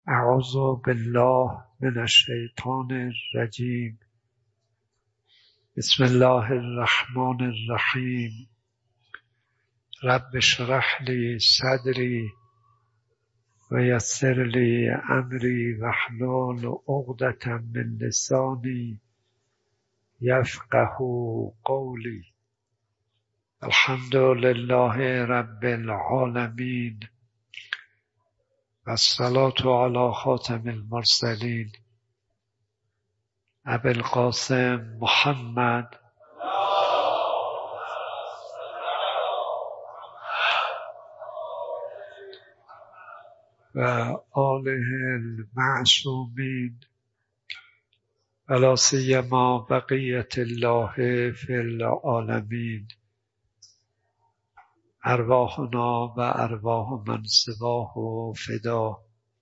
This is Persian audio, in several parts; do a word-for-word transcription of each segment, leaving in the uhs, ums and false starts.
اعوذ بالله من الشیطان الرجیم. بسم الله الرحمن الرحیم. رب اشرح لی صدری و یسر لی امری واحلل عقدة من لسانی یفقهوا قولی. الحمد لله رب العالمین و الصلاة علی خاتم المرسلین ابی القاسم محمد و آله المعصومین و لا سیما بقیة الله فی العالمین. ارواحنا و ارواح من سواه و فدا.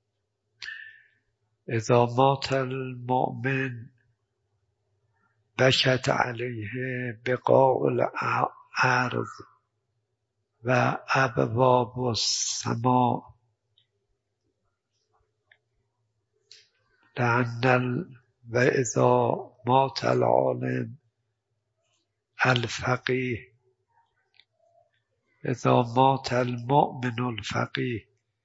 اذا مات المؤمن بکت علیه بقاع الارض و ابواب السماء، لأن و اذا مات العالم الفقیه اذا مات المؤمن الفقیه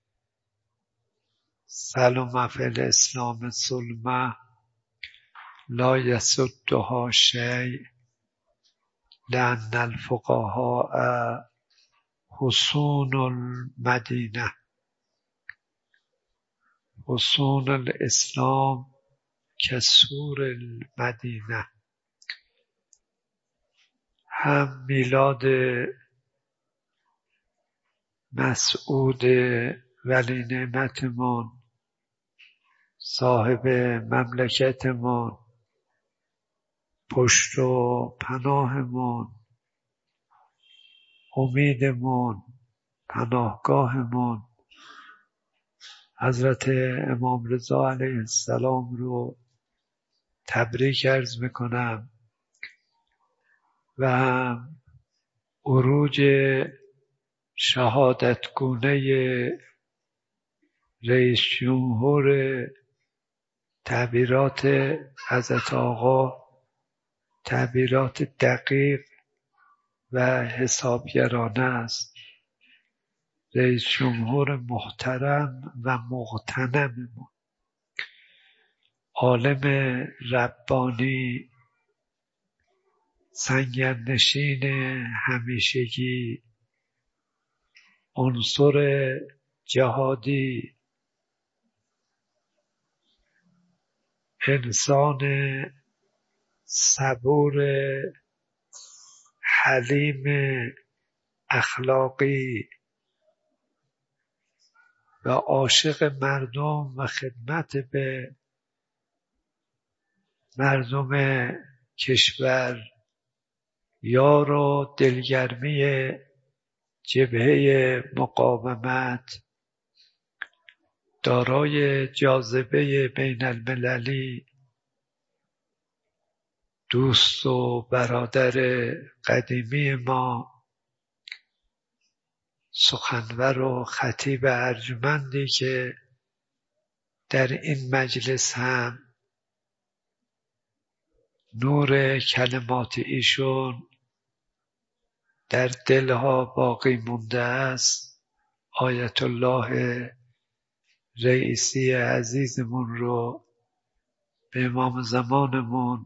سلم فی الاسلام سلمه لا یسدها شیء، لأن الفقهاء حصون المدینه. حصون الاسلام کسور المدینه. هم میلاد مسعود ولی نعمتمون صاحب مملکتمون، پشت و پناهمون، امیدمون، پناهگاهمون، حضرت امام رضا علیه السلام رو تبریک عرض میکنم و هم عروج شهادتگونه رئیس جمهور تعبیرات حضرت آقا، تعبیرات دقیق و حسابگرانه است. رئیس جمهور محترم و مغتنم ما، عالم ربانی، سنگرنشین همیشگی، عنصر جهادی، انسان صبور، حلیم، اخلاقی و عاشق مردم و خدمت به مردم کشور، یار و دلگرمی جبهه مقاومت، دارای جاذبه بین المللی، دوست و برادر قدیمی ما، سخنور و خطیب ارجمندی که در این مجلس هم نور کلمات ایشون در دلها باقی مونده است. آیت الله رئیسی عزیزمون رو به امام زمانمون،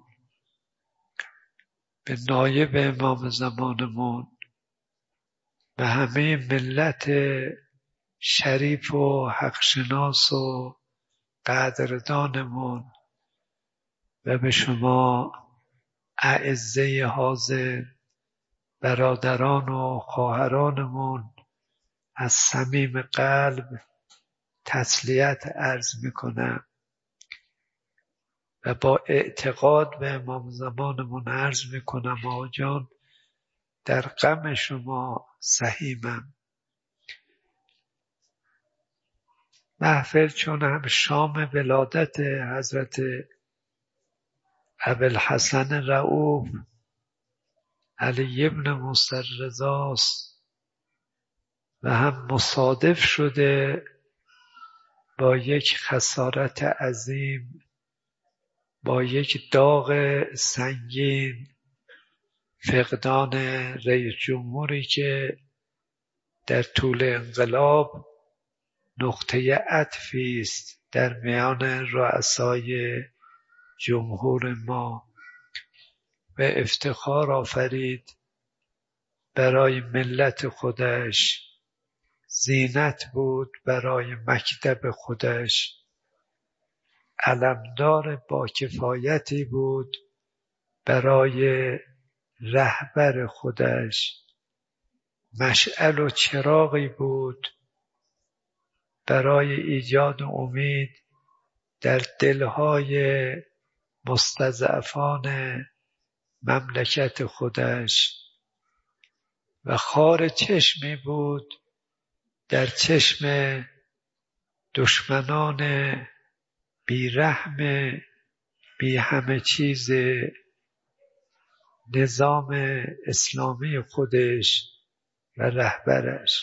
به نایب امام زمانمون، به همه ملت شریف و حقشناس و قدردانمون و به شما اعزه حاضر، برادران و خواهرانمون از صمیم قلب تسلیت عرض میکنم و با اعتقاد به امام زمانمون عرض میکنم آقا جان در غم شما سهیمم. محفل چون هم شام ولادت حضرت ابوالحسن رؤوف علی ابن موسی رضاست و هم مصادف شده با یک خسارت عظیم، با یک داغ سنگین، فقدان رئیس جمهوری که در طول انقلاب نقطه عطفی است در میان رؤسای جمهور ما و افتخار آفرید برای ملت خودش، زینت بود برای مکتب خودش، علمدار با کفایتی بود برای رهبر خودش، مشعل و چراغی بود برای ایجاد امید در دلهای مستضعفان مملکت خودش و خار چشمی بود در چشم دشمنان بیرحم بی همه چیز نظام اسلامی خودش و رهبرش.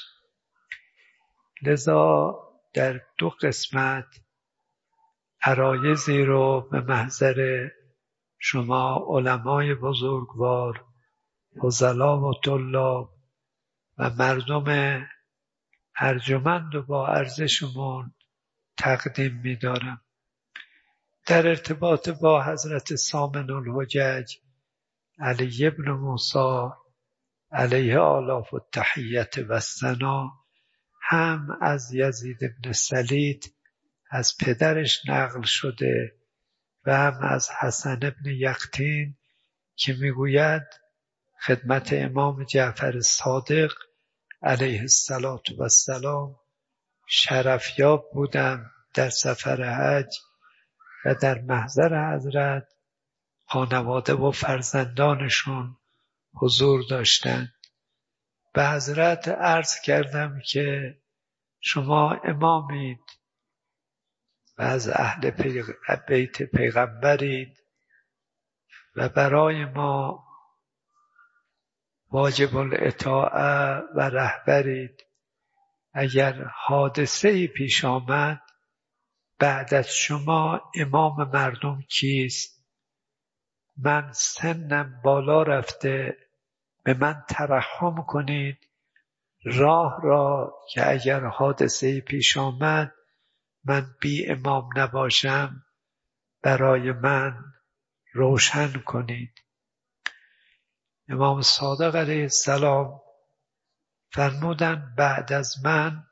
لذا در دو قسمت عرایضی رو به محضر شما علمای بزرگوار، فضلا و طلاب و مردم ارجمند و با ارزشمون تقدیم می‌دارم. در ارتباط با حضرت سامن الحجج علی ابن موسی علیه آلاف التحیت و الثنا هم از یزید ابن سلید از پدرش نقل شده و هم از حسن ابن یقطین که میگوید خدمت امام جعفر صادق علیه السلام شرفیاب بودم در سفر حج و در محضر حضرت خانواده و فرزندانشون حضور داشتند. به حضرت عرض کردم که شما امامید و از اهل بیت پیغمبرید و برای ما واجب الاطاعه و رهبرید. اگر حادثه‌ای پیش آمد بعد از شما امام مردم کیست؟ من سنم بالا رفته، به من ترحم کنید، راه را که اگر حادثه‌ای پیش آمد من بی امام نباشم برای من روشن کنید. امام صادق علیه السلام فرمودند بعد از من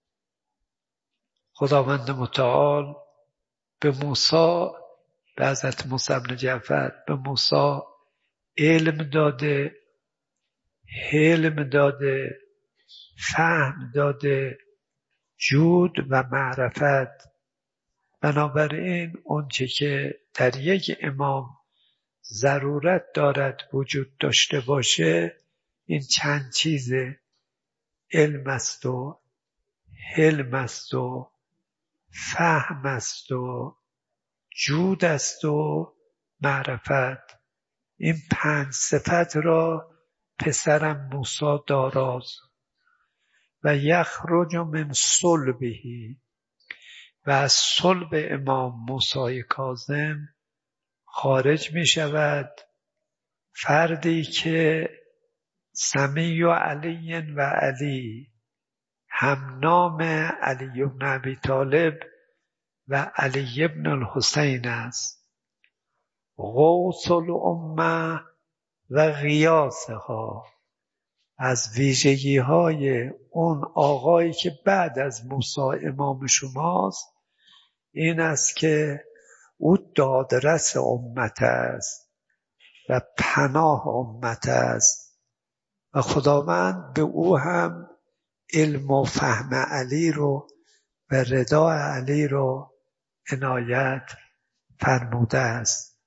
خداوند متعال به موسی، به حضرت موسی بن جعفر، به موسی علم داده، حلم داده، فهم داده، جود و معرفت. بنابراین اون چه که در یک امام ضرورت دارد وجود داشته باشه این چند چیزه: علم است و حلم است و فهم است و جود است و معرفت. این پنج صفت را پسرم موسی داراست. و یخرج من صلبه، و از صلب امام موسی کاظم خارج می شود فردی که سمی و علی و علی، هم نام علی بن ابی طالب و علی ابن الحسین است، غوث الامه و غیاثها. از ویژگی های اون آقایی که بعد از موسی امام شماست این است که او دادرس امت است و پناه امت است و خداوند به او هم علم و فهم علی رو و رضا علی رو عنایت فرموده است.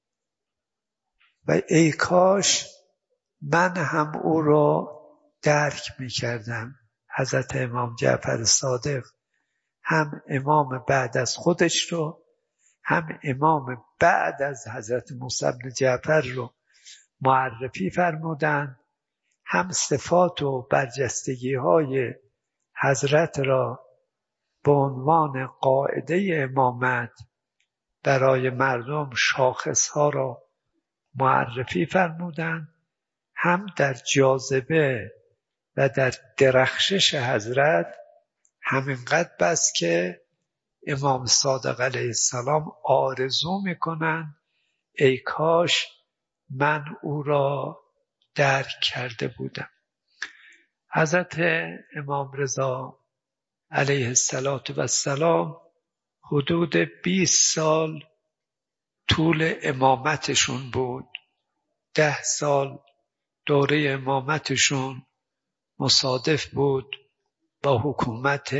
و ای کاش من هم او رو درک می کردم. حضرت امام جعفر صادق هم امام بعد از خودش رو، هم امام بعد از حضرت موسی بن جعفر رو معرفی فرمودند، هم صفات و برجستگی های حضرت را به عنوان قاعده امامت برای مردم شاخصها را معرفی فرمودند، هم در جاذبه و در درخشش حضرت همینقدر بس که امام صادق علیه السلام آرزو میکنند ای کاش من او را درک کرده بودم. حضرت امام رضا علیه السلام حدود بیست سال طول امامتشون بود. ده سال دوره امامتشون مصادف بود با حکومت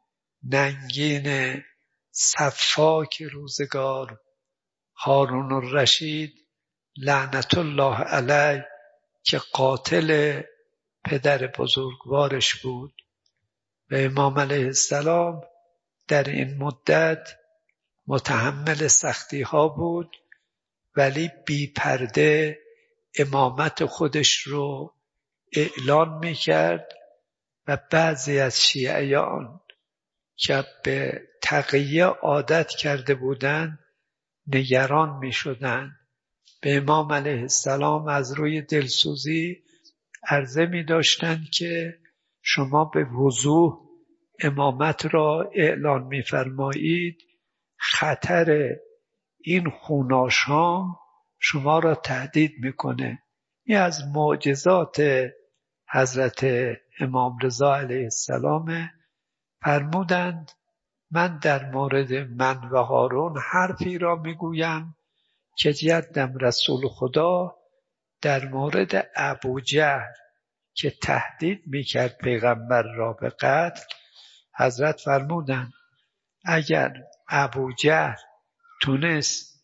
ننگین سفاک روزگار هارون الرشید لعنت الله علیه که قاتل پدر بزرگوارش بود. و امام علیه السلام در این مدت متحمل سختی ها بود، ولی بی پرده امامت خودش رو اعلان میکرد و بعضی از شیعیان که به تقیه عادت کرده بودند نگران میشدند. به امام علیه السلام از روی دلسوزی عرضه می داشتند که شما به وضوح امامت را اعلان می فرمایید، خطر این خوناشام شما را تهدید میکنه. این از معجزات حضرت امام رضا علیه السلام. فرمودند من در مورد من و هارون حرفی را میگویم که جدم رسول خدا در مورد ابوجهل که تهدید میکرد پیغمبر را به قتل، حضرت فرمودند اگر ابوجهل تونست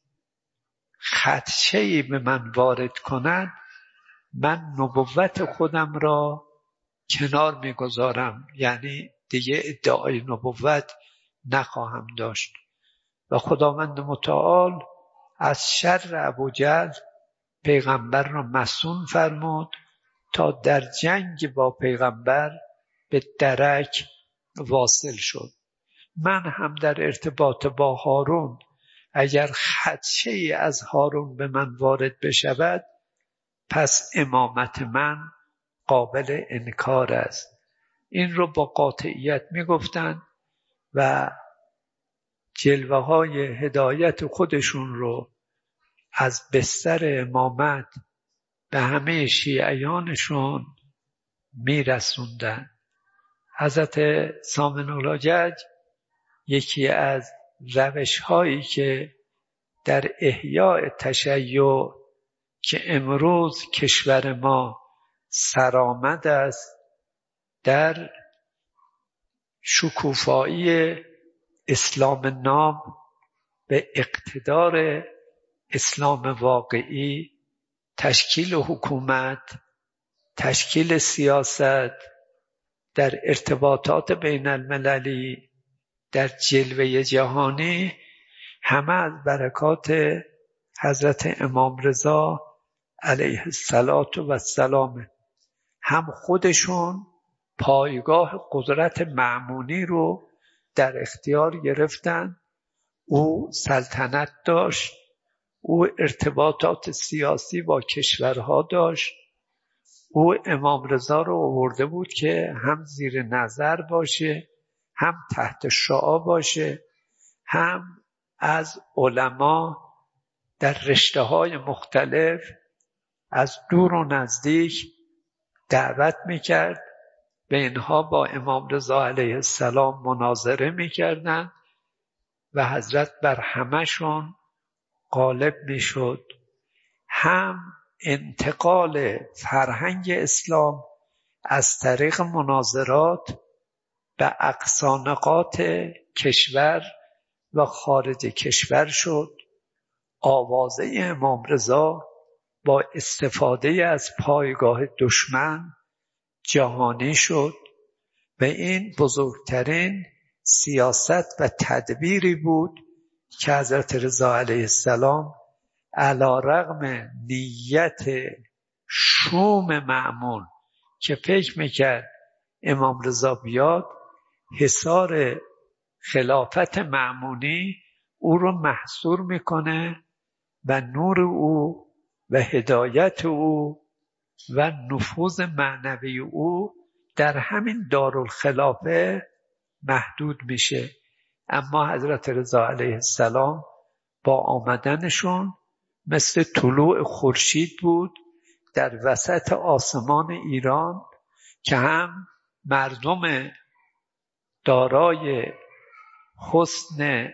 خدشه‌ای به من وارد کند، من نبوت خودم را کنار میگذارم، یعنی دیگه ادعای نبوت نخواهم داشت. و خداوند متعال از شر ابوجهل پیغمبر را مصون فرمود تا در جنگ با پیغمبر به درک واصل شد. من هم در ارتباط با هارون اگر خدشه‌ای از هارون به من وارد بشود، پس امامت من قابل انکار است. این رو با قاطعیت میگفتند و جلوه های هدایت خودشون رو از بستر امامت به همه شیعیانشون میرسوندن. حضرت سامن الحجج یکی از روش هایی که در احیاء تشیع که امروز کشور ما سرآمد است، در شکوفایی اسلام نام به اقتدار اسلام واقعی، تشکیل حکومت، تشکیل سیاست، در ارتباطات بین المللی، در جلوه جهانی، همه از برکات حضرت امام رضا علیه السلام. هم خودشون پایگاه قدرت مأمونی رو در اختیار گرفتن. او سلطنت داشت، او ارتباطات سیاسی با کشورها داشت. او امام رضا رو آورده بود که هم زیر نظر باشه، هم تحت شعاع باشه، هم از علما در رشته‌های مختلف از دور و نزدیک دعوت میکرد. به اینها با امام رضا علیه السلام مناظره میکردند و حضرت بر همه‌شون غالب میشد. هم انتقال فرهنگ اسلام از طریق مناظرات به اقصانقاط کشور و خارج کشور شد. آوازه امام رضا با استفاده از پایگاه دشمن جهانی شد و این بزرگترین سیاست و تدبیری بود که حضرت رضا علیه السلام علی رغم نیت شوم مأمون که فکر میکرد امام رضا بیاد، حصار خلافت مأمونی او رو محصور میکنه و نور او و هدایت او و نفوذ معنوی او در همین دارالخلافه محدود میشه. اما حضرت رضا علیه السلام با آمدنشون مثل طلوع خورشید بود در وسط آسمان ایران که هم مردم دارای حسن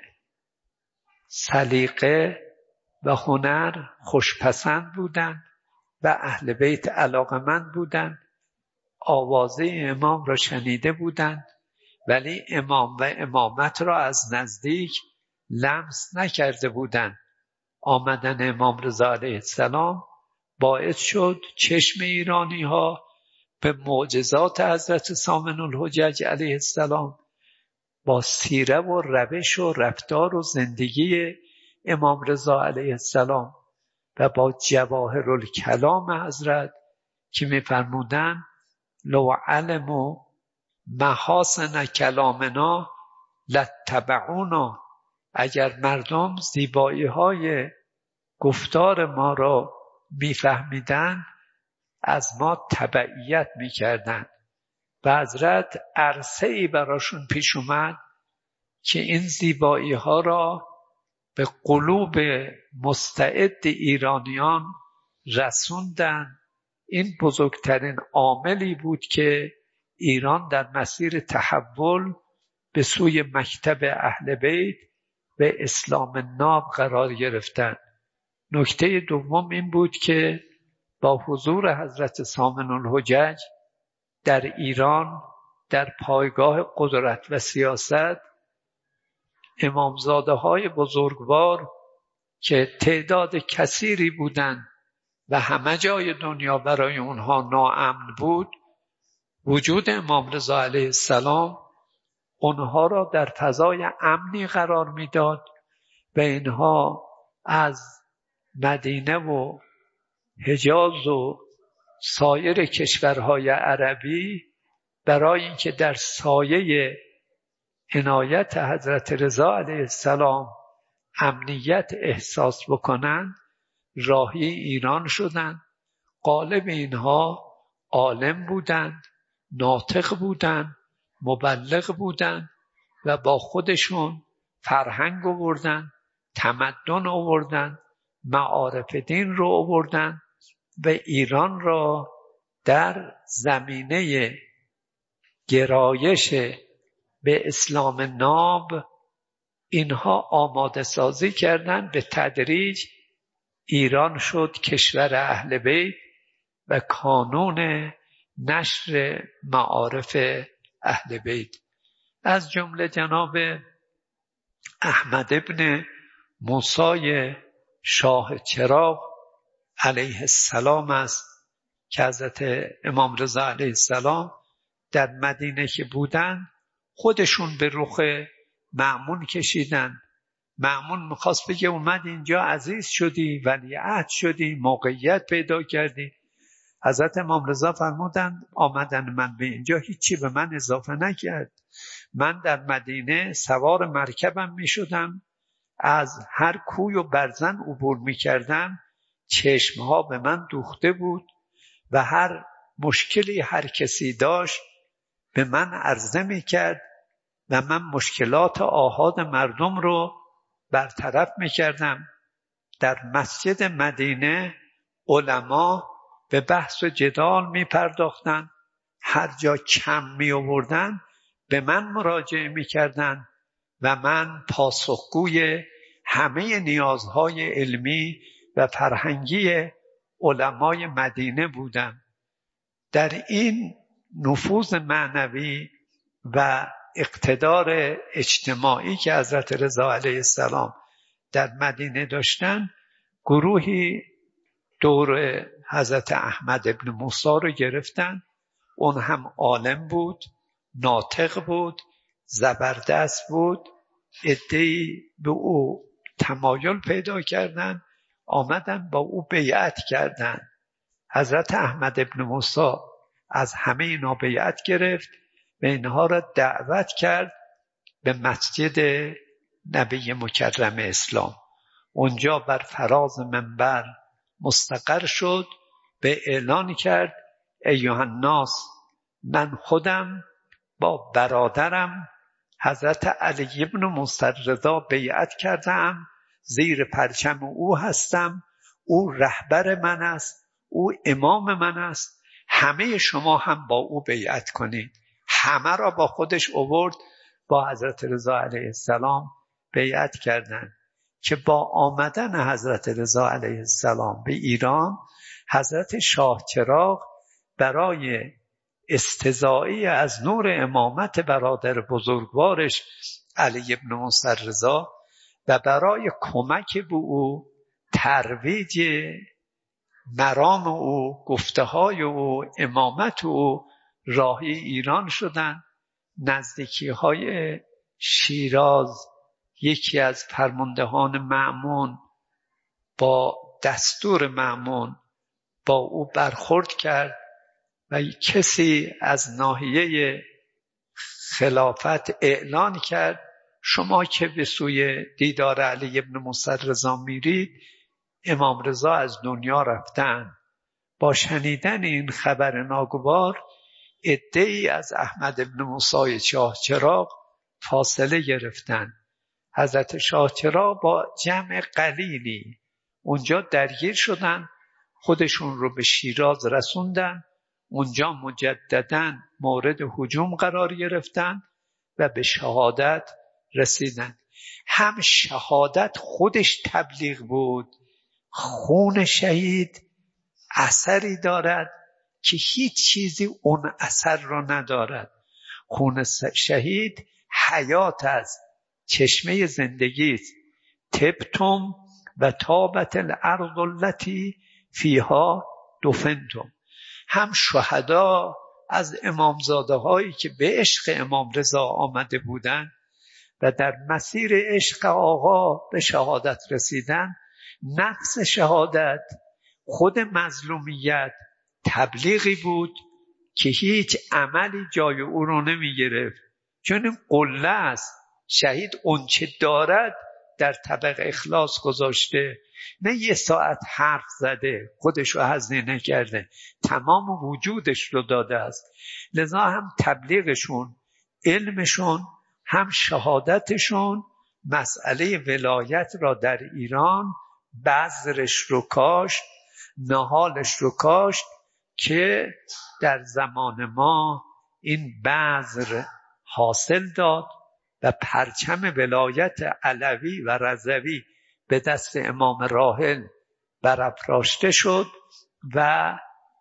سلیقه و هنر خوشپسند بودند و اهل بیت علاقمند بودند، آوازه امام را شنیده بودند، ولی امام و امامت را از نزدیک لمس نکرده بودند. آمدن امام رضا علیه السلام باعث شد چشم ایرانی ها به معجزات حضرت سامن الحجج علیه السلام با سیره و روش و رفتار و زندگی امام رضا علیه السلام و با جواهر الکلام حضرت که می‌فرمودند لو علموا محاسن کلامنا لاتبعونا، اگر مردم زیبایی های گفتار ما را میفهمیدن از ما تبعیت میکردن. و حضرت عرصه‌ای براشون پیش اومد که این زیبایی ها را به قلوب مستعد ایرانیان رسوندن. این بزرگترین عاملی بود که ایران در مسیر تحول به سوی مکتب اهل بیت و اسلام ناب قرار گرفتند. نکته دوم این بود که با حضور حضرت سامن الحجج در ایران در پایگاه قدرت و سیاست، امامزاده های بزرگوار که تعداد کثیری بودند و همه جای دنیا برای اونها ناامن بود، وجود امام رضا علیه السلام اونها را در فضای امنی قرار میداد و اینها از مدینه و حجاز و سایر کشورهای عربی برای اینکه در سایه عنایت حضرت رضا علیه السلام امنیت احساس بکنند راهی ایران شدند. غالب اینها عالم بودند، ناطق بودند، مبلغ بودند و با خودشون فرهنگ آوردند، تمدن آوردند، معارف دین رو آوردند و ایران را در زمینه گرایش به اسلام ناب اینها آماده سازی کردند. به تدریج ایران شد کشور اهل بیت و کانون نشر معارف اهل بیت. از جمله جناب احمد ابن موسی شاه چراغ علیه السلام است که حضرت امام رضا علیه السلام در مدینه که بودن خودشون به رخ مأمون کشیدن. مأمون میخواست بگه اومد اینجا عزیز شدی، ولیعهد شدی، موقعیت پیدا کردی. حضرت امام رضا فرمودند آمدن من به اینجا هیچی به من اضافه نکرد. من در مدینه سوار مرکبم میشدم، از هر کوی و برزن عبور میکردم، چشمها به من دوخته بود و هر مشکلی هر کسی داشت به من عرضه میکرد و من مشکلات آحاد مردم رو برطرف میکردم. در مسجد مدینه علما به بحث و جدال میپرداختند، هر جا کم میآوردن به من مراجعه میکردند و من پاسخگوی همه نیازهای علمی و فرهنگی علمای مدینه بودم. در این نفوذ معنوی و اقتدار اجتماعی که حضرت رضا علیه السلام در مدینه داشتن، گروهی دور حضرت احمد ابن موسی رو گرفتن. اون هم عالم بود، ناطق بود، زبردست بود. عده‌ای به او تمایل پیدا کردن، آمدن با او بیعت کردن. حضرت احمد ابن موسی از همه اینا بیعت گرفت و اینها را دعوت کرد به مسجد نبی مکرم اسلام. اونجا بر فراز منبر مستقر شد، به اعلان کرد ایها الناس، من خودم با برادرم حضرت علی بن موسی رضا بیعت کردم، زیر پرچم او هستم، او رهبر من است، او امام من است، همه شما هم با او بیعت کنید. همه را با خودش آورد، با حضرت رضا علیه السلام بیعت کردند که با آمدن حضرت رضا علیه السلام به ایران، حضرت شاه چراغ برای استضاعی از نور امامت برادر بزرگوارش علی بن موسی رضا و برای کمک به او، ترویج مرام او، گفته های او، امامت او، راهی ایران شدند. نزدیکی های شیراز یکی از فرماندهان مأمون با دستور مأمون با او برخورد کرد و کسی از ناحیه خلافت اعلان کرد شما که به سوی دیدار علی بن موسی رضا میرید، امام رضا از دنیا رفتن. با شنیدن این خبر ناگوار عده‌ای از احمد بن موسی شاه چراغ فاصله گرفتند. حضرت شاه چراغ با جمع قلیلی اونجا درگیر شدن، خودشون رو به شیراز رسوندن. اونجا مجدداً مورد هجوم قرار گرفتن و به شهادت رسیدن. هم شهادت خودش تبلیغ بود، خون شهید اثری دارد که هیچ چیزی اون اثر رو ندارد. خون شهید حیات است، چشمه زندگی است. تبتم و تابت الارض التي فیها دفنتم. هم شهدا از امامزاده هایی که به عشق امام رضا آمده بودند و در مسیر عشق آقا به شهادت رسیدن، نفس شهادت خود مظلومیت تبلیغی بود که هیچ عملی جای او رو نمی گرفت، چون این قله است. شهید اون چه دارد در طبق اخلاص گذاشته، نه یه ساعت حرف زده خودش رو هزینه کرده، تمام وجودش رو داده است. لذا هم تبلیغشون، علمشون، هم شهادتشون مسئله ولایت را در ایران بذرش رو کاشت، نهالش رو کاشت که در زمان ما این بذر حاصل داد و پرچم ولایت علوی و رضوی به دست امام راحل برافراشته شد و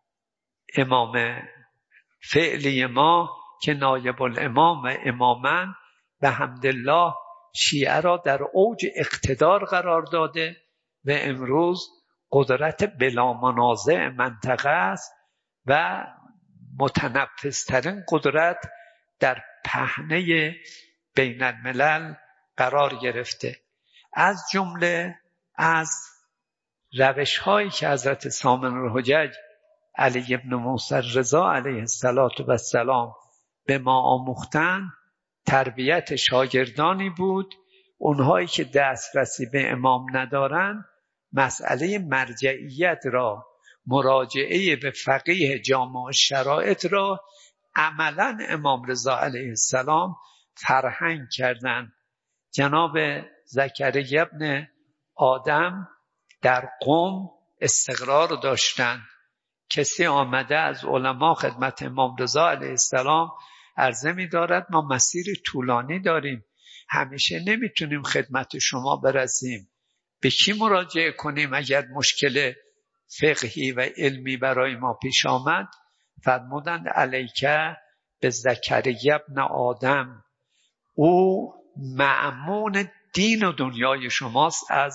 امام فعلی ما که نایب الامام و امامن به حمدالله شیعه را در اوج اقتدار قرار داده و امروز قدرت بلا منازع منطقه است و متنفذترین قدرت در پهنه بین الملل قرار گرفته. از جمله از روش هایی که حضرت سامن الحجج علی بن موسی رضا علیه السلام به ما آموختن، تربیت شاگردانی بود. اونهایی که دسترسی به امام ندارن، مسئله مرجعیت را، مراجعه به فقیه جامع شرایط را عملاً امام رضا علیه السلام فرهنگ کردند. جناب زکریا ابن آدم در قم استقرار داشتند. کسی آمده از علما خدمت امام رضا علیه السلام عرضه می دارد ما مسیر طولانی داریم، همیشه نمیتونیم خدمت شما برسیم، به کی مراجعه کنیم اگر مشکل فقهی و علمی برای ما پیش آمد؟ فرمودند علیکه به زکریا ابن آدم، او مأمون دین و دنیای شماست از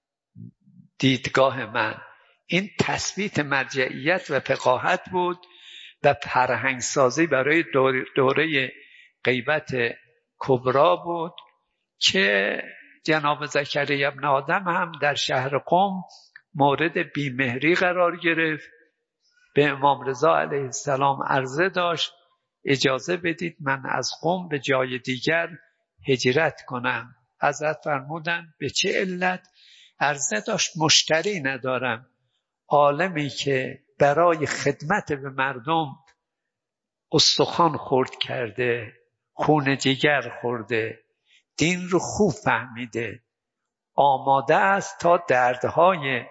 دیدگاه من. این تثبیت مرجعیت و فقاهت بود و فرهنگسازی برای دوره, دوره غیبت کبرا بود که جناب زکریا ابن آدم هم در شهر قم مورد بیمهری قرار گرفت. به امام رضا علیه السلام عرضه داشت اجازه بدید من از قم به جای دیگر هجرت کنم. حضرت فرمودن به چه علت؟ عرضه داشت مشتری ندارم. عالمی که برای خدمت به مردم استخوان خرد کرده، خون جگر خورده، دین رو خوب فهمیده، آماده است تا دردهای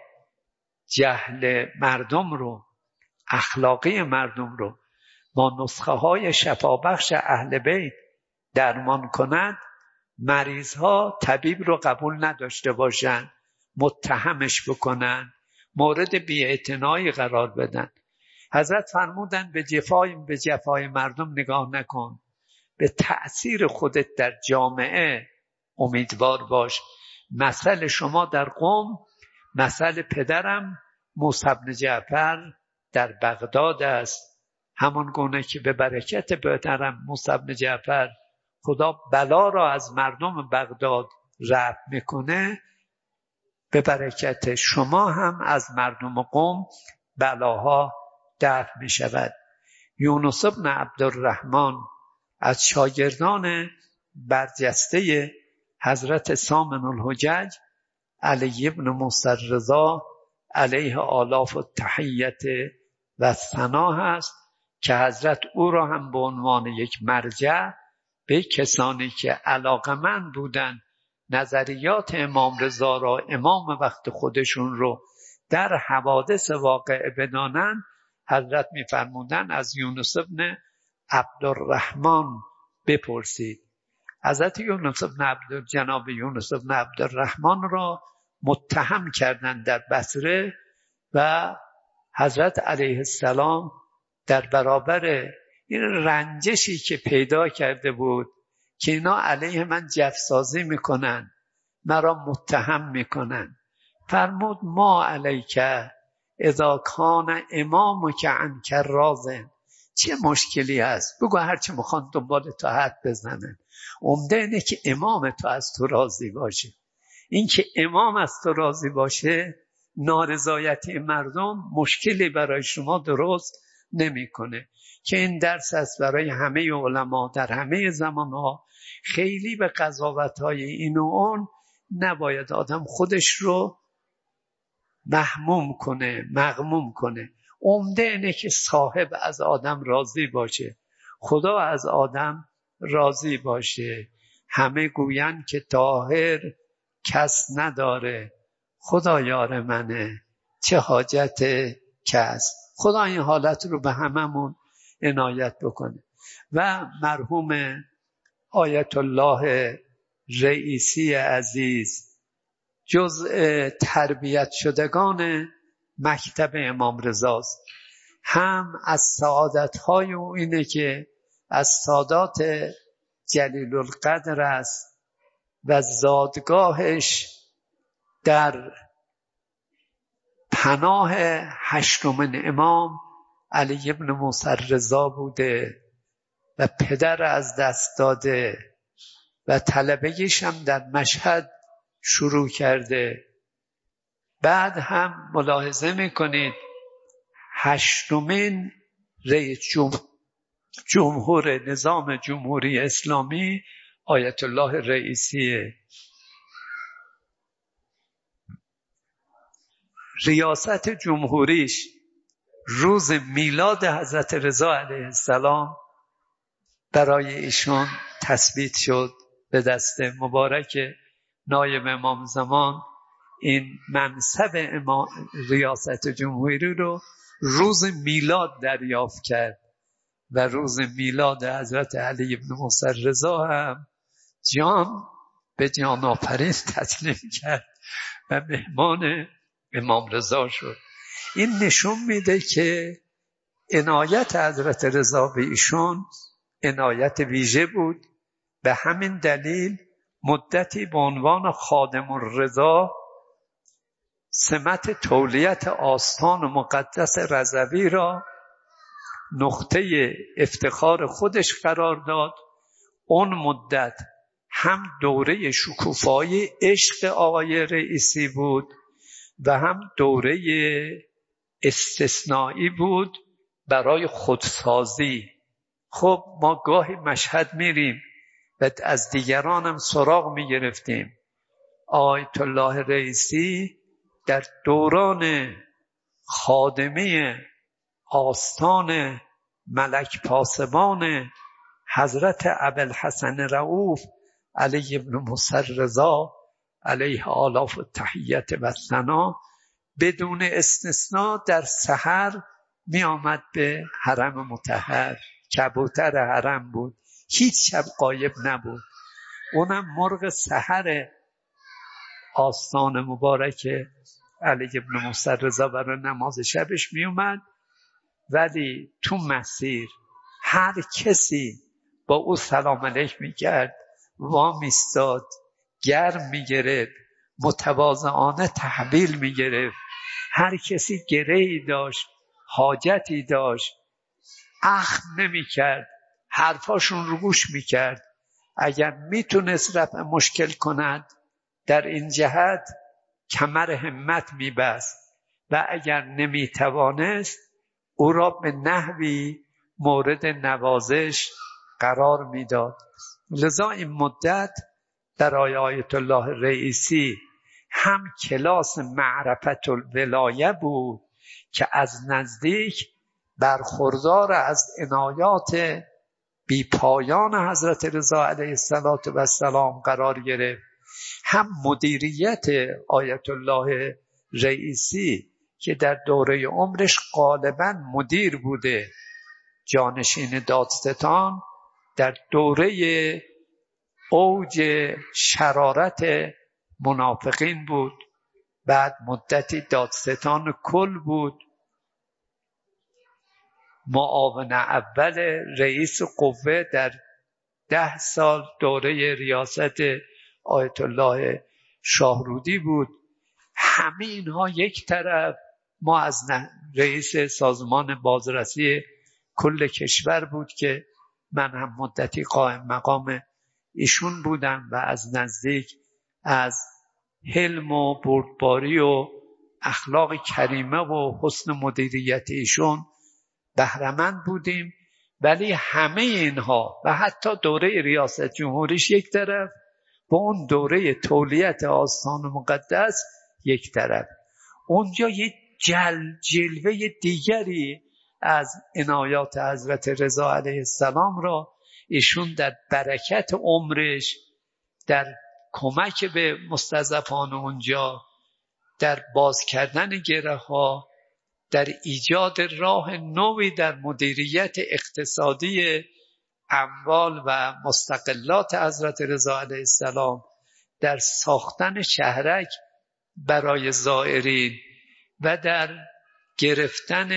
جهل مردم رو، اخلاقی مردم رو با نسخه های شفابخش اهل بیت درمان کند، مریض ها طبیب رو قبول نداشته باشن، متهمش بکنن، مورد بی‌اعتنایی قرار بدن. حضرت فرمودن به جفای به جفای مردم نگاه نکن، به تأثیر خودت در جامعه امیدوار باش. مثل شما در قم مثل پدرم موسی بن جعفر در بغداد است. همان گونه که به برکت پدرم موسی بن جعفر خدا بلا را از مردم بغداد رفع میکنه، به برکت شما هم از مردم قم بلاها دفع می شود. یونس بن عبدالرحمن از شاگردان برجسته حضرت سامن الحجج علی بن موسی رضا علیه آلاف التحیت و ثنا هست که حضرت او را هم به عنوان یک مرجع به کسانی که علاقمند بودند نظریات امام رضا را، امام وقت خودشون رو در حوادث واقع بدانند، حضرت می‌فرمودند از یونس بن عبدالرحمن بپرسید. حضرت یونس بن عبد جناب یونس بن عبدالرحمن را متهم کردند در بصره و حضرت علیه السلام در برابر این رنجشی که پیدا کرده بود که اینا علیه من جفسازی میکنن، مرا متهم میکنن، فرمود ما علیک اذا کان امامک عنک راضٍ. چه مشکلی هست؟ بگو هرچی میخوان دنبال تو حد بزنن، عمده اینه که امام تو از تو راضی باشه. این که امام از تو راضی باشه، نارضایتی مردم مشکلی برای شما درست نمیکنه. که این درس است برای همه علما در همه زمانها. خیلی به قضاوت‌های این و اون نباید آدم خودش رو محموم کنه، مغموم کنه. عمده اینه که صاحب از آدم راضی باشه، خدا از آدم راضی باشه. همه گویند که طاهر کس نداره، خدا یار منه چه حاجت کس. خدا این حالت رو به هممون عنایت بکنه. و مرحوم آیت الله رئیسی عزیز جزء تربیت شدگان مکتب امام رضاست. هم از سعادت‌های او اینه که از سادات جلیل القدر است و زادگاهش در پناه هشتمین امام علی بن موسی رضا بوده و پدر از دست داده و طلبگیش هم در مشهد شروع کرده. بعد هم ملاحظه میکنید هشتمین رئیس جمهور نظام جمهوری اسلامی آیت الله رئیسیه. ریاست جمهوریش روز میلاد حضرت رضا علیه السلام برای ایشون تثبیت شد. به دست مبارک نایب امام زمان این منصب امام ریاست جمهوری رو روز میلاد دریافت کرد و روز میلاد حضرت علی بن موسی رضا هم جان به جان آفرین تسلیم کرد و مهمان امام رضا شد. این نشون میده که عنایت حضرت رضا به ایشون عنایت ویژه بود. به همین دلیل مدتی به عنوان خادم الرضا سمت تولیت آستان مقدس رضوی را نقطه افتخار خودش قرار داد. اون مدت هم دوره شکوفایی عشق آقای رئیسی بود و هم دوره استثنایی بود برای خودسازی. خب ما گاهی مشهد میریم، و از دیگرانم سراغ می گرفتیم. آیت الله رئیسی در دوران خادمه آستان ملک پاسبان حضرت ابوالحسن رؤوف علیه ابن موسی رضا علیه آلاف التحیت و ثنا بدون استثناء در سحر می آمد به حرم مطهر. کبوتر حرم بود، هیچ شب غایب نبود. اونم مرغ سحر آستان مبارک علی ابن موسی رضا برای نماز شبش می اومد. ولی تو مسیر هر کسی با او سلام علیک می کرد، وا میستاد، گرم می گرفت، متواضعانه تحویل می گرفت. هر کسی گرهی داشت، حاجتی داشت، اخم نمی کرد، حرفاشون رو گوش می کرد. اگر می تونست رفع مشکل کند در این جهت کمر همت می بست و اگر نمی توانست او را به نحوی مورد نوازش قرار می داد. لذا این مدت برای آیت الله رئیسی هم کلاس معرفت الولایه بود که از نزدیک برخوردار از عنایات بی پایان حضرت رضا علیه السلام قرار گرفت، هم مدیریت آیت الله رئیسی که در دوره عمرش غالباً مدیر بوده، جانشین دادستان در دوره اوج شرارت منافقین بود. بعد مدتی دادستان کل بود، معاون اول رئیس قوه در ده سال دوره ریاست آیت الله شاهرودی بود. همه اینها یک طرف، ما از رئیس سازمان بازرسی کل کشور بود که من هم مدتی قائم مقام ایشون بودم و از نزدیک از حلم و بردباری و اخلاق کریمه و حسن مدیریت ایشون بهره‌مند بودیم. ولی همه اینها و حتی دوره ریاست جمهوریش یک طرف با اون دوره تولیت آستان مقدس یک طرف، اونجا یک جل جلوه دیگری از عنایات حضرت رضا علیه السلام را ایشون در برکت عمرش، در کمک به مستضعفان اونجا، در باز کردن گره ها، در ایجاد راه نوی در مدیریت اقتصادی اموال و مستقلات حضرت رضا علیه السلام، در ساختن شهرک برای زائرین و در گرفتن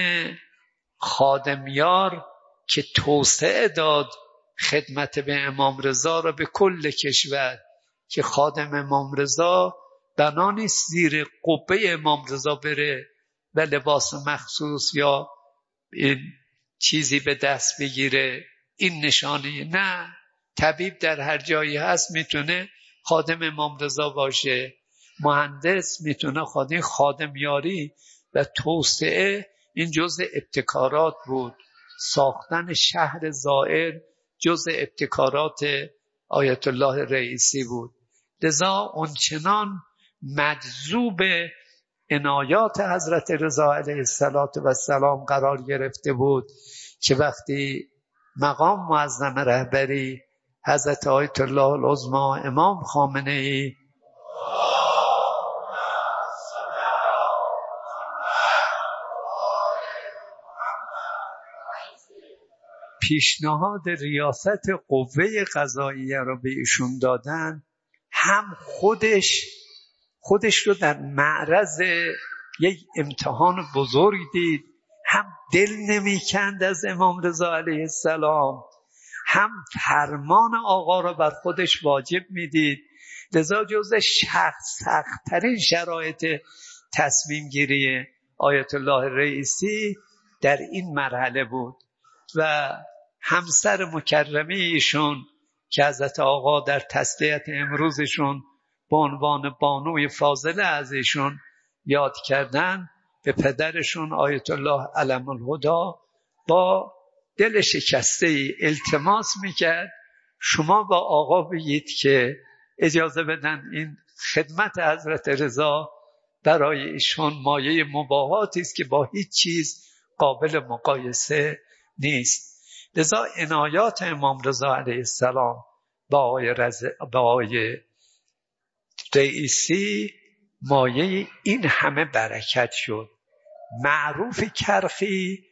خادمیار که توسعه داد خدمت به امام رضا را به کل کشور، که خادم امام رضا بنا نیست زیر قبه امام رضا بره و لباس مخصوص یا این چیزی به دست بگیره، این نشانه نه. طبیب در هر جایی هست میتونه خادم امام رضا باشه، مهندس میتونه خادم خادمیاری و توسعه، این جزء ابتکارات بود. ساختن شهر زائر جزء ابتکارات آیت الله رئیسی بود. لذا اونچنان مجذوب عنایات حضرت رضا علیه السلام قرار گرفته بود که وقتی مقام معظم رهبری حضرت آیت الله العظمی امام خامنه ای پیشنهاد ریاست قوه قضاییه را به ایشون دادن، هم خودش خودش رو در معرض یک امتحان بزرگ دید، هم دل نمی‌کند از امام رضا علیه السلام، هم فرمان آقا را بر خودش واجب میدید. لذا جزء سخت‌ترین شرایط تصمیم گیری آیت الله رئیسی در این مرحله بود و همسر مکرمه ایشون که حضرت آقا در تسلیت امروزشون به عنوان بانوی فاضله از ایشون یاد کردن، به پدرشون آیت الله علم الهدی با دل شکسته ای التماس میکرد شما با آقا بگید که اجازه بدن این خدمت حضرت رضا برای ایشون مایه مباهاتی است که با هیچ چیز قابل مقایسه نیست. لذا عنایات امام رضا علیه السلام با آقای, رز... با آقای رئیسی مایه این همه برکت شد. معروف کرخی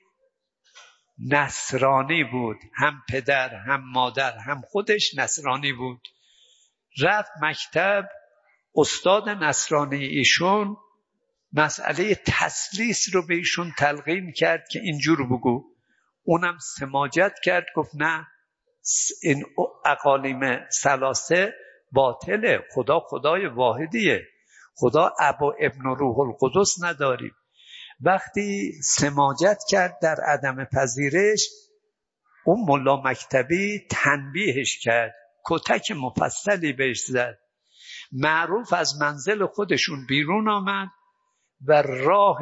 نصرانی بود، هم پدر هم مادر هم خودش نصرانی بود. رفت مکتب، استاد نصرانی ایشون مسئله تسلیس رو به ایشون تلقین کرد که اینجور بگو. اونم سماجت کرد، گفت نه، این اقالیم ثلاثه باطله، خدا خدای واحدیه، خدا اب و ابن و روح القدس نداریم. وقتی سماجت کرد در عدم پذیرش، اون ملا مکتبی تنبیهش کرد، کتک مفصلی بهش زد. معروف از منزل خودشون بیرون آمد و راه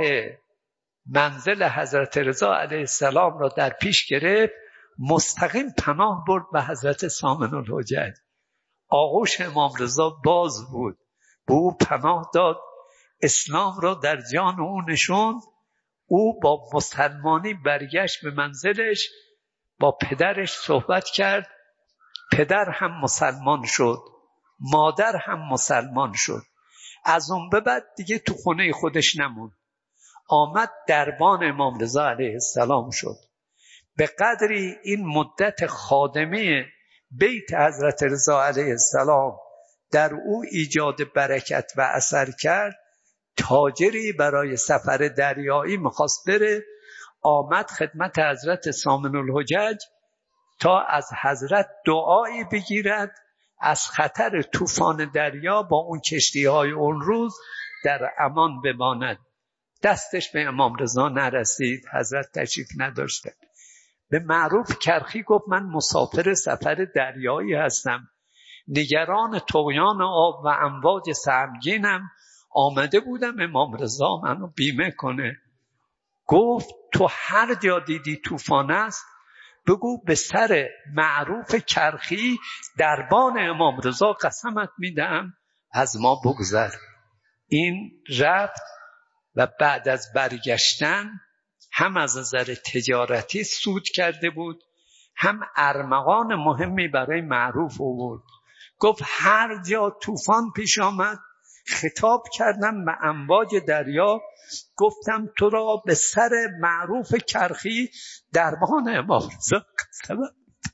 منزل حضرت رضا علیه السلام را در پیش گرفت، مستقیم پناه برد به حضرت ثامن الحجج. آغوش امام رضا باز بود، به او پناه داد، اسلام را در جان او نشوند. او با مسلمانی برگشت به منزلش، با پدرش صحبت کرد، پدر هم مسلمان شد، مادر هم مسلمان شد. از اون به بعد دیگه تو خونه خودش نموند، آمد دربان امام رضا علیه السلام شد. به قدری این مدت خادمه بیت حضرت رضا علیه السلام در او ایجاد برکت و اثر کرد. تاجری برای سفر دریایی میخواست بره، آمد خدمت حضرت ثامن الحجج تا از حضرت دعایی بگیرد از خطر طوفان دریا با اون کشتی های اون روز در امان بماند. دستش به امام رضا نرسید، حضرت تشریف نداشتن. به معروف کرخی گفت من مسافر سفر دریایی هستم، نگران طغیان آب و امواج سهمگینم، آمده بودم امام رضا منو بیمه کنه. گفت تو هر جا دیدی طوفان است بگو به سر معروف کرخی دربان امام رضا قسمت میدم از ما بگذر. این رفت و بعد از برگشتن هم از نظر تجارتی سود کرده بود، هم ارمغان مهمی برای معروف آورد. گفت هر جا طوفان پیش آمد خطاب کردم به امواج دریا، گفتم تو را به سر معروف کرخی دربان امام رضا قسمت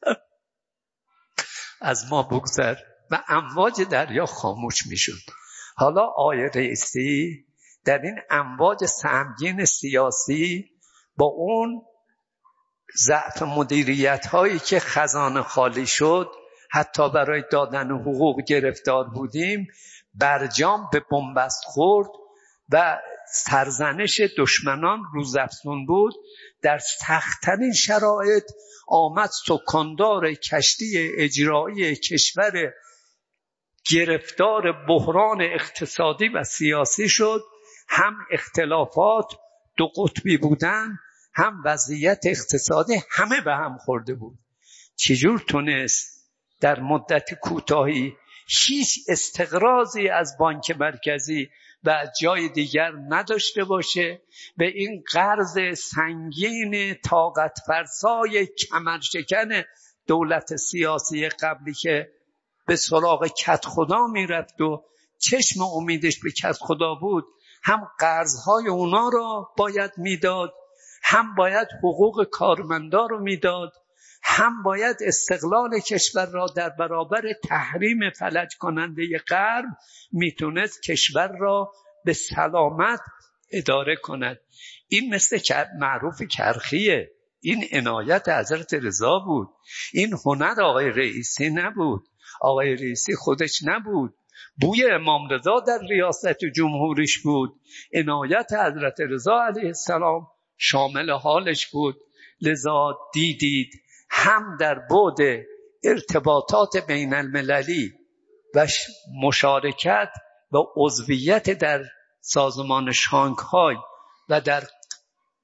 از ما بگذر و امواج دریا خاموش می شد. حالا آیه رئیسی در این امواج سهمگین سیاسی با اون ضعف مدیریت هایی که خزانه خالی شد، حتی برای دادن حقوق گرفتار بودیم، برجام به بنبست خورد و سرزنش دشمنان روزافزون بود. در سخت‌ترین شرایط آمد سکاندار کشتی اجرایی کشور گرفتار بحران اقتصادی و سیاسی شد. هم اختلافات دو قطبی بودن، هم وضعیت اقتصادی همه به هم خورده بود. چجور تونست در مدت کوتاهی هیچ استقراضی از بانک مرکزی و جای دیگر نداشته باشه و این قرض سنگین طاقت فرسای کمرشکن دولت سیاسی قبلی که به سراغ کت خدا میرفت و چشم امیدش به کت خدا بود، هم قرضهای اونا را باید میداد، هم باید حقوق کارمندا رو میداد، هم باید استقلال کشور را در برابر تحریم فلج کننده غرب میتونست کشور را به سلامت اداره کند. این مثل معروف کرخیه، این عنایت حضرت رضا بود، این هنر آقای رئیسی نبود. آقای رئیسی خودش نبود، بوی امام رضا در ریاست جمهوریش بود، عنایت حضرت رضا علیه السلام شامل حالش بود. لذا دیدید هم در بعد ارتباطات بین المللی و مشارکت و عضویت در سازمان شانگهای و در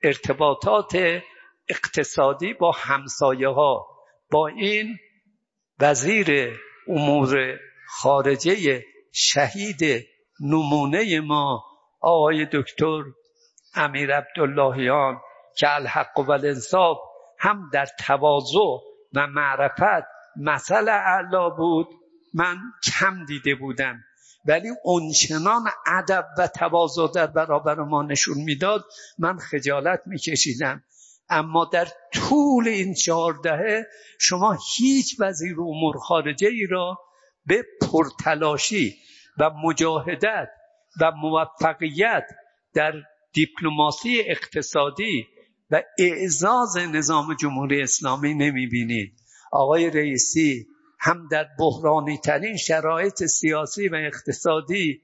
ارتباطات اقتصادی با همسایه ها، با این وزیر امور خارجه شهید نمونه ما آقای دکتر امیر عبداللهیان که الحق و الانصاف هم در تواضع و معرفت مثل اعلا بود، من کم دیده بودم، ولی اونچنان ادب و تواضع در برابر ما نشون میداد من خجالت میکشیدم. اما در طول این چهار دهه شما هیچ وزیر امور خارجه ای را به پرتلاشی و مجاهدت و موفقیت در دیپلماسی اقتصادی و اعزاز نظام جمهوری اسلامی نمی بینید. آقای رئیسی هم در بحرانی ترین شرایط سیاسی و اقتصادی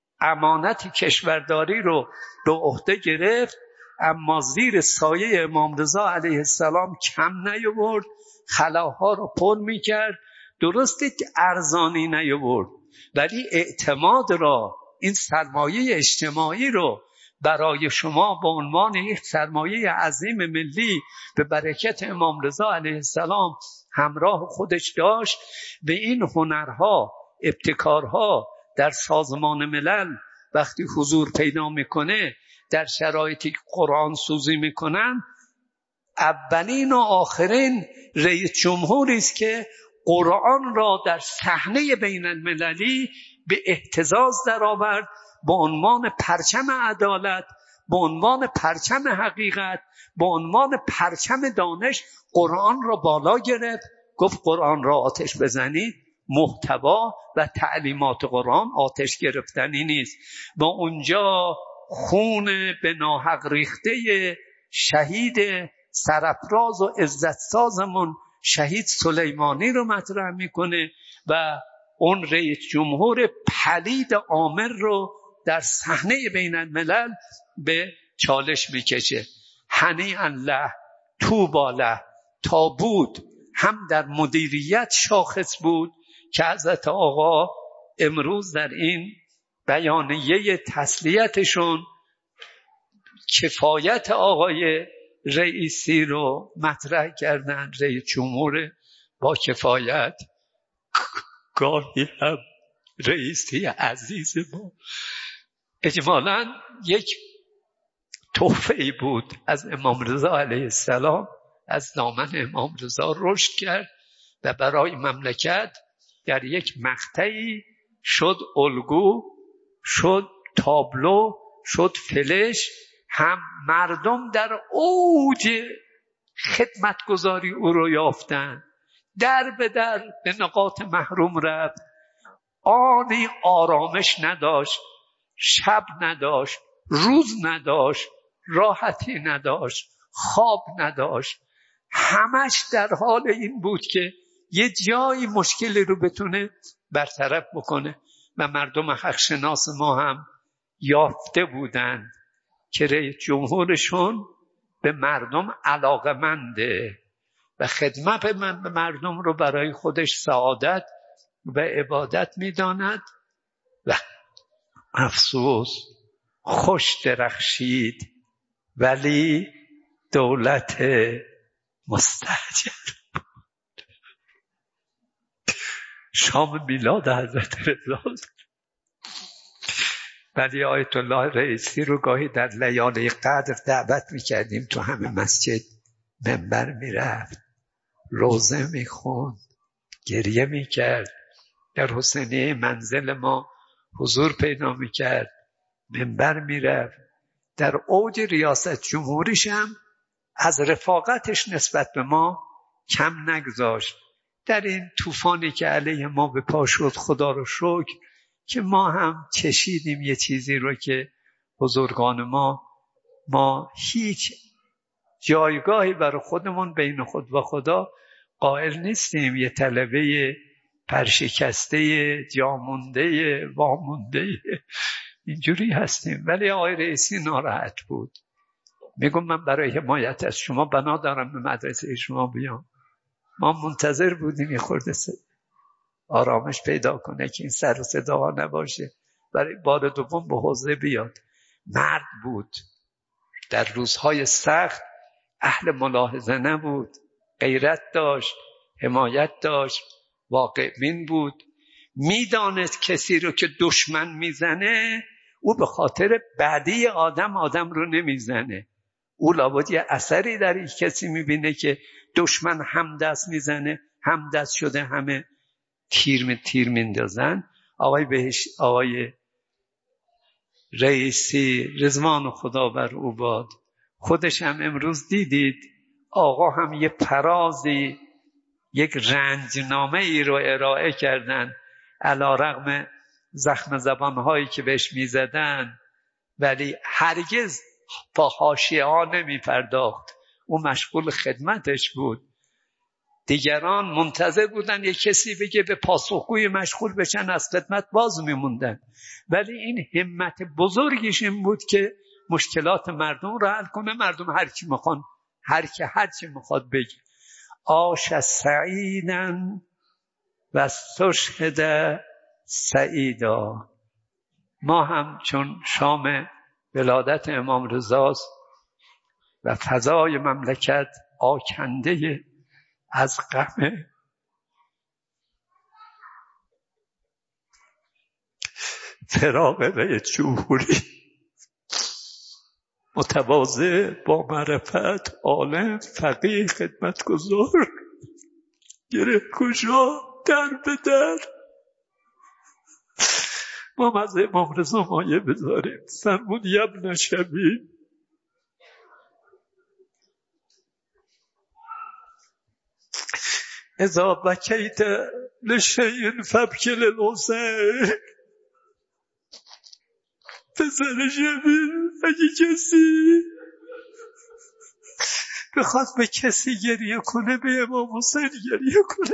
امانت کشورداری رو به عهده گرفت، اما زیر سایه امام رضا علیه السلام کم نیاورد، خلاها رو پر میکرد. درسته که ارزانی نیاورد، ولی اعتماد را، این سرمایه اجتماعی رو برای شما به عنوان یک سرمایه عظیم ملی به برکت امام رضا علیه السلام همراه خودش داشت. به این هنرها، ابتکارها در سازمان ملل وقتی حضور پیدا میکنه، در شرایطی که قرآن سوزی میکنن، اولین و آخرین رئیس جمهوری است که قرآن را در صحنه بین المللی به اهتزاز درآورد، به عنوان پرچم عدالت، به عنوان پرچم حقیقت، به عنوان پرچم دانش قرآن را بالا گرفت. گفت قرآن را آتش بزنید، محتوا و تعلیمات قرآن آتش گرفتنی نیست. با اونجا خون به ناحق ریخته شهید سرافراز و عزتسازمون شهید سلیمانی رو مطرح میکنه و اون رئیس جمهور پلید آمر رو در صحنه بین الملل به چالش میکشه. هنیئا له، طوبی له. تا بود هم در مدیریت شاخص بود که حضرت آقا امروز در این بیانیه تسلیتشون کفایت آقای رئیسی رو مطرح کردن. رئیس جمهور با کفایت، گاهی هم رئیسی عزیز ما. اجمالاً یک تحفه‌ای بود از امام رضا علیه السلام، از دامن امام رضا رشد کرد و برای مملکت در یک مقطعی شد الگو، شد تابلو، شد فلش. هم مردم در اوج خدمتگزاری او رو یافتن، در به در به نقاط محروم رفت، آنی آرامش نداشت، شب نداشت، روز نداشت، راحتی نداشت، خواب نداشت، همش در حال این بود که یه جایی مشکلی رو بتونه برطرف بکنه. و مردم حق شناس ما هم یافته بودند که رئیس جمهورشون به مردم علاقه‌منده و خدمت به مردم رو برای خودش سعادت و عبادت می‌داند. و افسوس خوش درخشید ولی دولت مستعجل. شام میلاد حضرت رضا، ولی آیت الله رئیسی رو گاهی در لیاله قدر دعوت میکردیم، تو همه مسجد منبر میرفت، روزه میخوند، گریه میکرد، در حسینیه منزل ما حضور پیدا میکرد، منبر میرفت. در اوج ریاست جمهوریش هم از رفاقتش نسبت به ما کم نگذاشت. در این طوفانی که علیه ما به پا شد، خدا رو شکر که ما هم چشیدیم یه چیزی رو که بزرگان ما ما هیچ جایگاهی برای خودمون بین خود و خدا قائل نیستیم. یه طلبه پرشکسته، جامونده، وامونده اینجوری هستیم. ولی آقای رئیسی ناراحت بود. میگم من برای حمایت از شما بنا دارم به مدرسه شما بیام. ما منتظر بودیم یه خورده آرامش پیدا کنه که این سر و صدا نباشه، برای بار دوم به حوزه بیاد. مرد بود، در روزهای سخت اهل ملاحظه نبود، غیرت داشت، حمایت داشت. واقع بین بود، میدانست کسی رو که دشمن میزنه او به خاطر بعدی آدم آدم رو نمیزنه، او لابد یه اثری در این کسی میبینه که دشمن همدست میزنه، همدست شده همه تیر می تیر میندازن. آقای بهش آقای رئیسی رضوان خدا بر او باد، خودش هم امروز دیدید آقا هم یه پرازی یک رنجنامه ای رو ارائه کردن علی رغم زخم زبانهایی که بهش میزدن، ولی هرگز با حاشیه ها نمی پرداخت، او مشغول خدمتش بود. دیگران منتظر بودن یک کسی بگه به پاسخگوی مشغول بشن، از خدمت باز میموندن، ولی این همت بزرگش این بود که مشکلات مردم رو حل کنه. مردم هر کی میخوان، هر کی هر چی میخواد بگه. عاش سعیداً و استشهد سعیدا. ما هم چون شام ولادت امام رضاست و فضای مملکت آکنده از غم فراق رئیس جمهوری، متواضع با معرفت، عالم، فقیه، خدمتگزار، گره کجا در به در. ما از امام رضا مایه بذاریم. فرمود یبن شبیب، اذا بکیت لشیء فابکی للحسین. پسر شبیب، اگه کسی بخواد به کسی گریه کنه به امام حسین گریه کنه.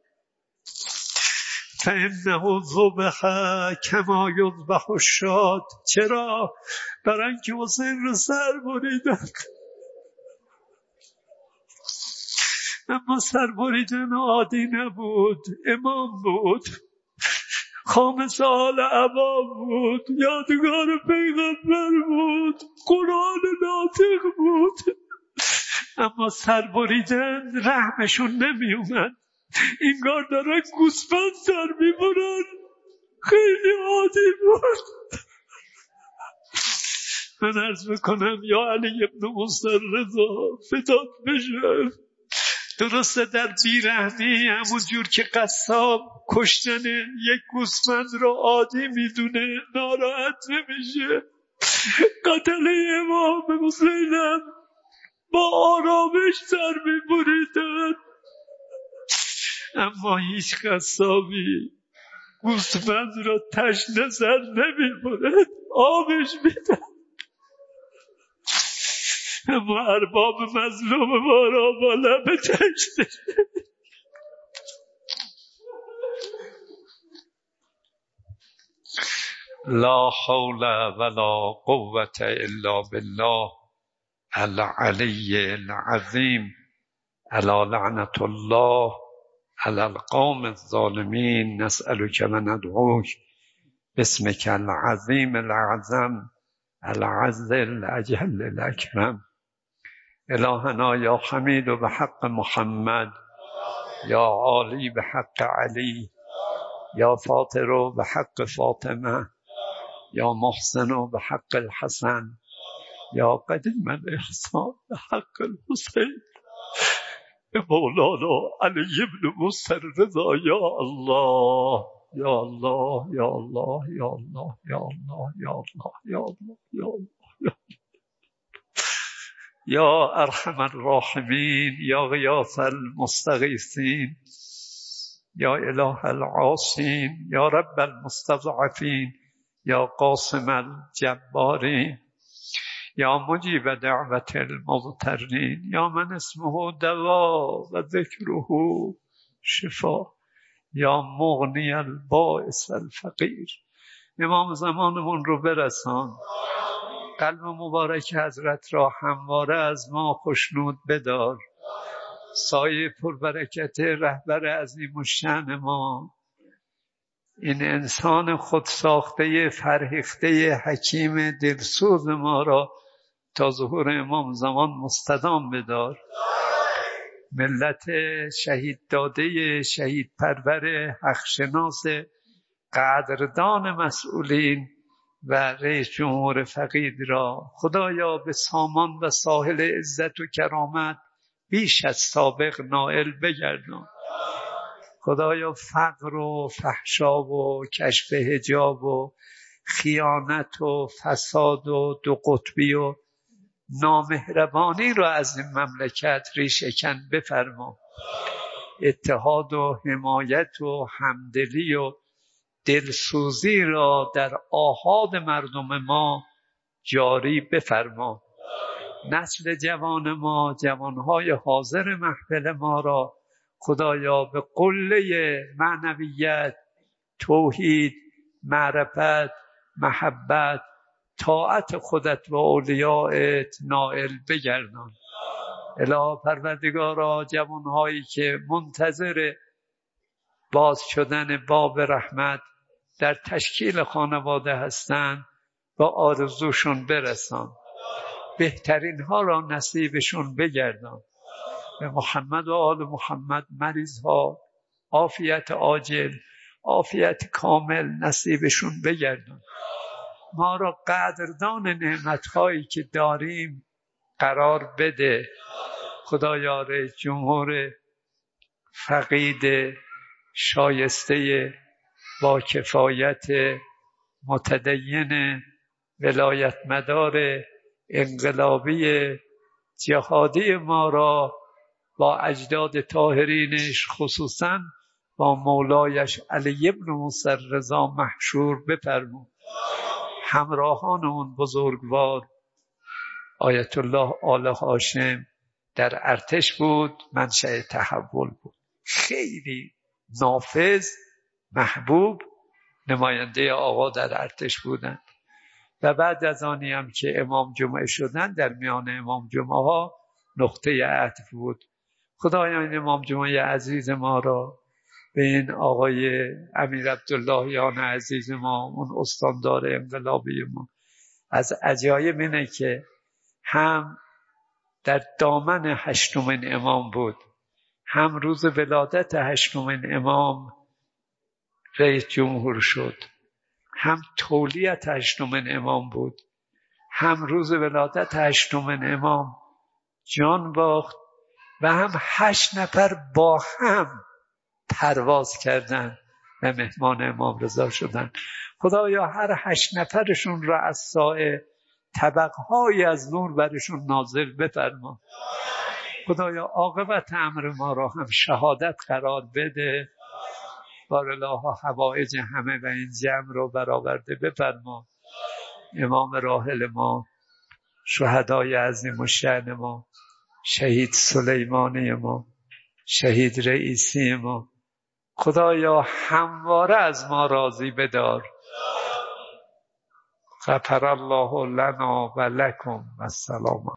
فإنه ذبح کما یذبح الشاة. چرا؟ برای اینکه حسین رو سر بریدن. اما سر بریدن عادی نبود، امام بود، خامس آل عبا بود، یادگار پیغمبر بود، قرآن ناطق بود. اما سر بریدن رحمشون نمی اومد، اینگار دارن گوسفند سر می برن. خیلی عادی بود. من عرض بکنم یا علی ابن موسی رضا فدات بشه، درسته در بیرحمی همون جور که قصاب کشتن یک گوسفند رو عادی میدونه، ناراحت نمیشه، قتل امام حسینم با آرامش سر میبریدن. اما هیچ قصابی گوسفند رو تشنه سر نمیبرد، آبش میدن. اما ارباب مظلوم ما را با لب تشنه. لا حول ولا قوة الا بالله العلی العظیم. الا لعنة الله على القوم الظالمین. نسألك و ندعوک باسمك العظیم الأعظم العز الأجل الأكرم. الهنا یا حمید و به حق محمد، یا عالی به حق علی، یا فاطر و به حق فاطمه، یا محسن و به حق الحسن، یا قدیم الاحسان به حق الحسین. مولانا علی ابن موسی رضا. یا الله یا الله یا الله یا الله یا الله یا الله یا الله یا الله یا ارحم الراحمین، یا غیاث المستغیثین، یا اله العاصین، یا رب المستضعفین، یا قاسم الجبارین، یا مجیب دعوت المضطرین، یا من اسمه دوا و ذکره شفا، یا مغنی البائس الفقیر. امام زمانمون رو برسان، قلب مبارک حضرت را همواره از ما خوشنود بدار. سایه پربرکت رهبر عظیم الشأن ما، این انسان خود ساخته فرهیخته حکیم دلسوز ما را تا ظهور امام زمان مستدام بدار. ملت شهید داده شهید پرور حق شناس قدردان مسئولین و رئیس جمهور فقید را خدایا به سامان و ساحل عزت و کرامت بیش از سابق نائل بگردان. خدایا فقر و فحشا و کشف حجاب و خیانت و فساد و دو قطبی و نامهربانی را از این مملکت ریشه کن بفرما. اتحاد و حمایت و همدلی و دلسوزی را در آحاد مردم ما جاری بفرما. نسل جوان ما، جوانهای حاضر محفل ما را خدایا به قله معنویت، توحید، معرفت، محبت، طاعت خودت و اولیایت نائل بگردان. الهی پروردگارا، جوانهایی که منتظر باز شدن باب رحمت در تشکیل خانواده هستند با آرزوشون برسان. بهترین ها را نصیبشون بگردان. به محمد و آل محمد مریض ها عافیت عاجل، عافیت کامل نصیبشون بگردان. ما را قدردان نعمتهایی که داریم قرار بده. خدایا رئیس جمهور فقید شایسته با کفایت متدین ولایت مدار انقلابی جهادی ما را با اجداد طاهرینش، خصوصا با مولایش علی بن موسی رضا محشور بفرما. همراهان اون بزرگوار آیت الله آل هاشم در ارتش بود، منشأ تحول بود، خیلی نافذ، محبوب، نماینده آقا در ارتش بودند و بعد از آنی هم که امام جمعه شدند در میان امام جمعه ها نقطه عطف بود. خدایان امام جمعه عزیز ما را به این آقای امیر عبداللهیان عزیز ما، اون استاندار انقلابی ما، از عجایب اینه که هم در دامن هشتمین امام بود، هم روز ولادت هشتمین امام رئیس جمهور شد، هم تولیت هشتمین امام بود، هم روز ولادت هشتمین امام جان باخت و هم هشت نفر با هم پرواز کردند و مهمان امام رضا شدند. خدایا هر هشت نفرشون را از سایه طبقهایی از نور برشون نازل بفرما. خدایا عاقبت امر ما را هم شهادت قرار بده. بار الله حوائج همه و این جمع رو برآورده بفرما. امام راحل ما، شهدای عظیم الشأن ما، شهید سلیمانی ما، شهید رئیسی ما، خدایا همواره از ما راضی بدار. غفر الله لنا و لکم و السلام.